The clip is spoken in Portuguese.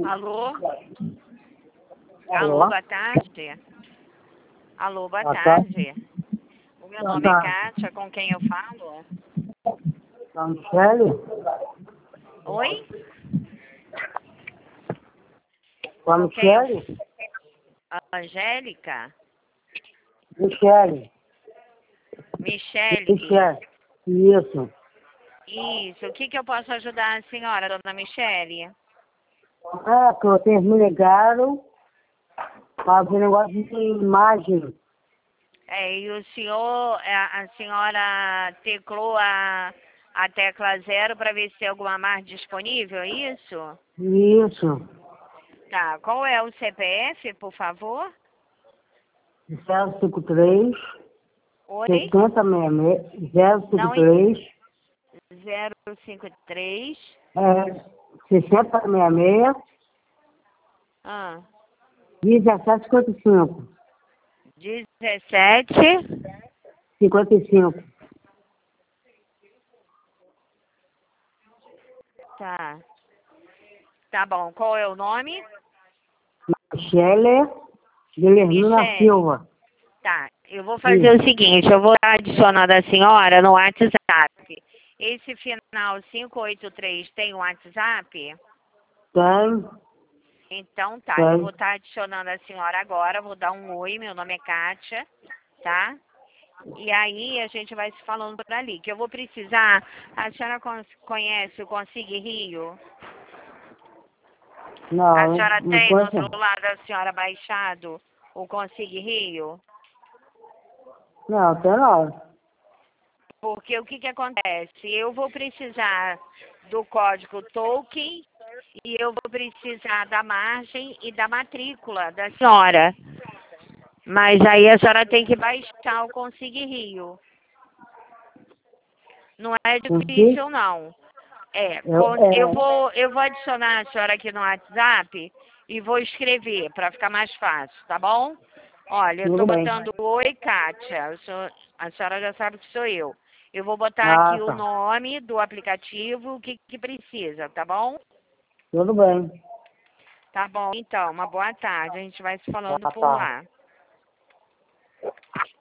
Alô? Alô? Alô, boa tarde. Alô, boa Boa tarde. O meu Boa nome é tarde. Kátia, com quem eu falo? A Michele? Oi? Com a Com quem eu... Michele? Angélica? Michele. Michele? Michele. Isso. Isso. O que eu posso ajudar a senhora, dona Michele? Ah, que vocês me ligaram para ver negócio de imagem. E o senhor, a senhora teclou a tecla 0 para ver se tem alguma mais disponível, é isso? Isso. Tá. Qual é o CPF, por favor? 053 Oi? 6066 Não, 053 053. 6066 Ah, 1755. 17. 55. Tá. Tá bom. Qual é o nome? Michele Guilhermina Michele. Silva. Tá. Eu vou fazer o seguinte, eu vou estar adicionando a senhora no WhatsApp. Esse final 583 tem o WhatsApp? Tem. Então tá, eu Tem. vou estar adicionando a senhora agora, vou dar um oi, meu nome é Kátia, tá? E aí a gente vai se falando por ali, que eu vou precisar, a senhora conhece o Consigue Rio? A Não, senhora não tem no conheço. celular da senhora baixado o Consigue Rio? Não, tem não. Porque o que acontece? Eu vou precisar do código token e eu vou precisar da margem e da matrícula da senhora. Mas aí a senhora tem que baixar o Consigue Rio. Não é difícil, não. Eu vou adicionar a senhora aqui no WhatsApp e vou escrever para ficar mais fácil, tá bom? Olha, eu Tudo estou bem. botando oi, Kátia. A senhora já sabe que sou eu. Eu vou botar Ah, aqui o tá. nome do aplicativo, o que precisa, tá bom? Tudo bem. Tá bom, então, uma boa tarde. A gente vai se falando Boa por tarde. lá.